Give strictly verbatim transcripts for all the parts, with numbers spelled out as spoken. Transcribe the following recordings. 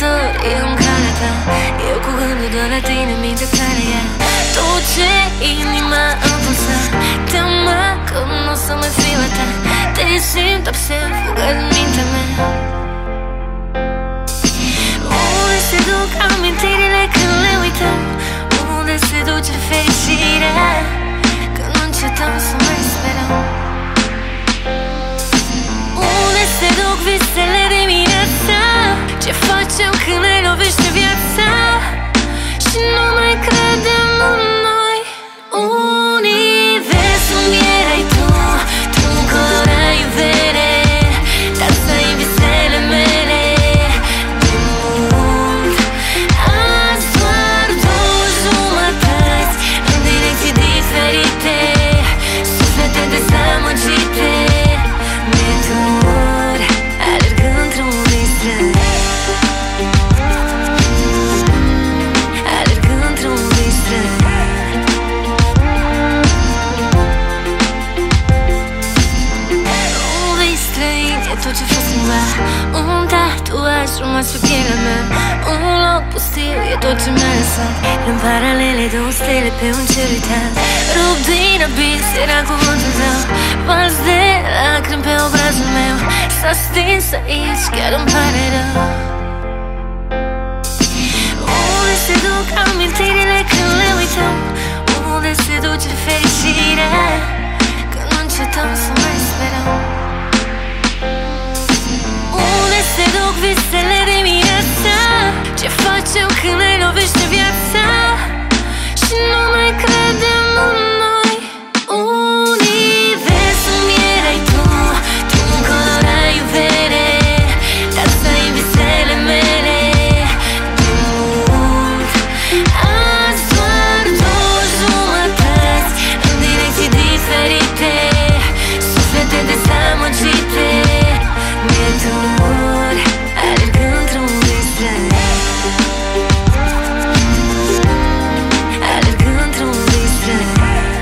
călătorie în calea ta. Eu cu gândul doar la tine, mintea tare ia tot ce inima îmi pulsa. Teama că nu o să mai fiu a ta. Te simt absent, fugat în mintea mea. Unde se duc amintirile când le uităm? Unde se duce fericirea când nu încetăm să mai sperăm? Unde se duc visele dimineața? Ce facem când ne lovește viața și nu mai credem în noi? Universul erai tu, tu colorai iubire, dansai în visele mele de mult. Azi doar două jumătăți în direcții diferite, suflete dezamăgite. Mi-e dor, alerg într-un vis străin, alerg într-un vis străin. Un vis străin e tot ce fac cumva, un tatuaj rămas pe pielea mea, un loc pustiu e tot ce mi-a lăsat. În paralele două stele pe un cer uitat, rup din abis era cuvântul tău. Vals de lacrimi pe obrazul meu s-a stins aici, chiar îmi pare rău. Unde se duc amintirile când le uităm? Unde se duce fericirea când nu încetăm să mai sperăm? Unde se duc visele dimineața? Ce facem când ne lovește viața și nu mai credem în noi? Universul erai tu, tu colorai iubire, dansai în visele mele de mult. Azi doar două jumătăți în direcții diferite, suflete dezamăgite. Mi-e dor, alerg într-un vis străin, alerg într-un vis străin.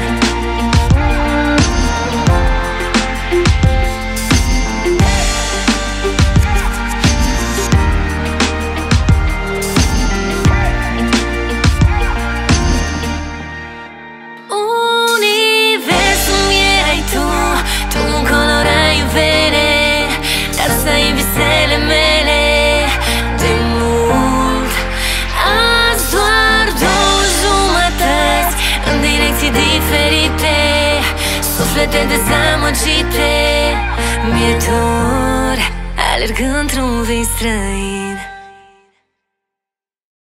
Universul erai tu, tu colorai iubire, dansai în visele mele de mult. Azi doar două jumătăți în direcții diferite, suflete dezamăgite. Mi-e dor, alerg într-un vis străin.